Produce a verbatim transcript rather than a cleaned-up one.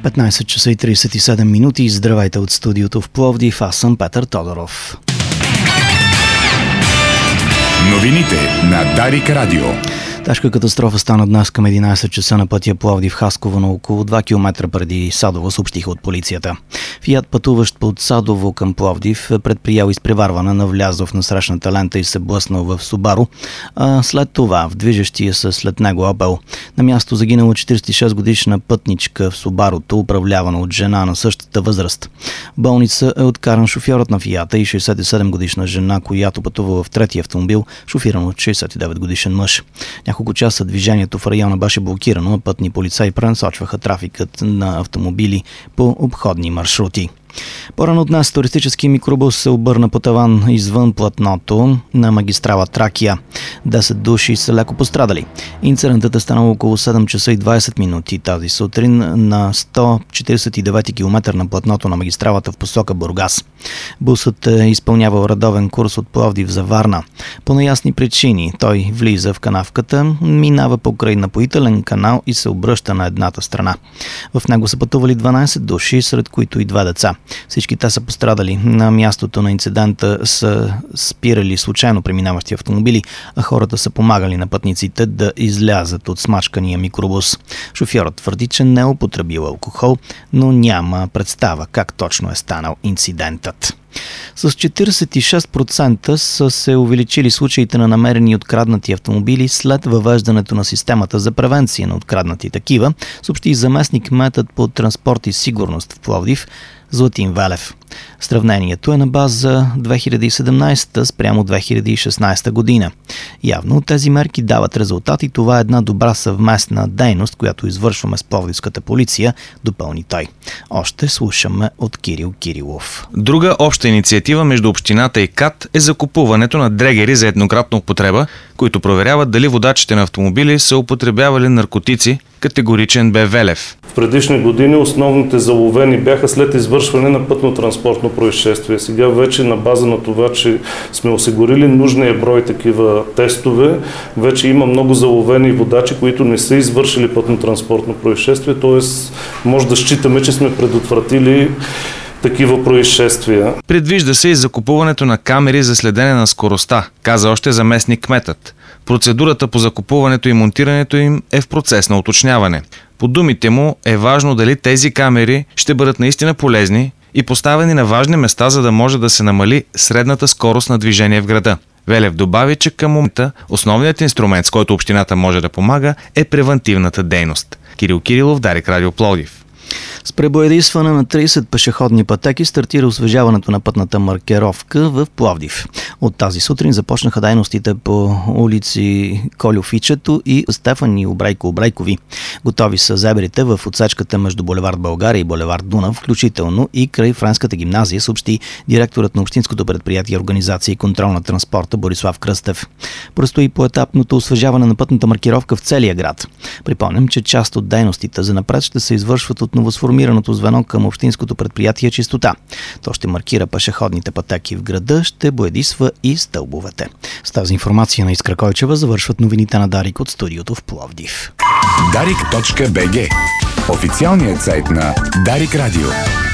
петнайсет часа и трийсет и седем минути. Здравейте от студиото в Пловдив. Аз съм Петър Тодоров. Новините на Дарик Радио. Тежка катастрофа стана днес към единайсет часа на пътя Пловдив-Хасково на около два километра преди Садово, съобщиха от полицията. Фиат, пътуващ от Садово към Пловдив, е предприял изпреварване, навлязъл в насрещната лента и се блъснал в Субару. А след това в движещия се след него Опел. На място загинала четирийсет и шест годишна пътничка в Субарото, управлявана от жена на същата възраст. В болница е откаран шофьорът на Фиата и шейсет и седем годишна жена, която пътувала в третия автомобил, шофиран от шейсет и девет годишен мъж. Няколко часа движението в района беше блокирано, а пътни полицаи пренасочваха трафикът на автомобили по обходни маршрути. По-рано днес туристически микробус се обърна по таван извън платното на магистрала Тракия. десет души са леко пострадали. Инцидентът е станал около седем часа и двайсет минути тази сутрин на сто четирийсет и девети километър на платното на магистралата в посока Бургас. Бусът е изпълнявал редовен курс от Пловдив за Варна. По неясни причини той влиза в канавката, минава покрай напоителен канал и се обръща на едната страна. В него са пътували дванайсет души, сред които и два деца. Всички те са пострадали. На мястото на инцидента са спирали случайно преминаващи автомобили, а хората са помагали на пътниците да излязат от смачкания микробус. Шофьорът твърди, че не е употребил алкохол, но няма представа как точно е станал инцидентът. С четирийсет и шест процента са се увеличили случаите на намерени откраднати автомобили след въвеждането на системата за превенция на откраднати такива, съобщи заместник кметът по транспорт и сигурност в Пловдив Златин Велев. Сравнението е на база две хиляди и седемнайсета спрямо две хиляди и шестнайсета година. Явно тези мерки дават резултат и това е една добра съвместна дейност, която извършваме с пловдивската полиция, допълни той. Още слушаме от Кирил Кирилов. Друга обща инициатива между общината и КАТ е закупуването на дрегери за еднократна употреба, които проверяват дали водачите на автомобили са употребявали наркотици. Категоричен бе Велев. В предишни години основните заловени бяха след извършване на пътно-транспортно происшествие. Сега вече на база на това, че сме осигурили нужния брой такива тестове, вече има много заловени водачи, които не са извършили пътно-транспортно происшествие, т.е. може да считаме, че сме предотвратили такива происшествия. Предвижда се и закупуването на камери за следене на скоростта, каза още заместник кметът. Процедурата по закупуването и монтирането им е в процес на уточняване. По думите му е важно дали тези камери ще бъдат наистина полезни и поставени на важни места, за да може да се намали средната скорост на движение в града. Велев добави, че към момента основният инструмент, с който общината може да помага, е превантивната дейност. Кирил Кирилов, Дарик Радио, Пловдив. С пребоядисване на трийсет пешеходни пътеки стартира освежаването на пътната маркировка в Пловдив. От тази сутрин започнаха дейностите по улици Колю-Фичето и Стефани Обрейко-Обрейкови. Готови са зебрите в отсечката между булевард България и булевард Дунав, включително и край Френската гимназия, съобщи директорът на Общинското предприятие Организация и контрол на транспорта Борислав Кръстев. Предстои поетапното освежаване на пътната маркировка в целия град. Припомням, че част от дейностите занапред ще се извършват от новосформираното звено към Общинското предприятие Чистота. То ще маркира пешеходните пътеки в града, ще боядисва и стълбовете. С тази информация на Искра Койчева завършват новините на Дарик от студиото в Пловдив. Дарик точка би джи. Официалният сайт на Дарик Радио.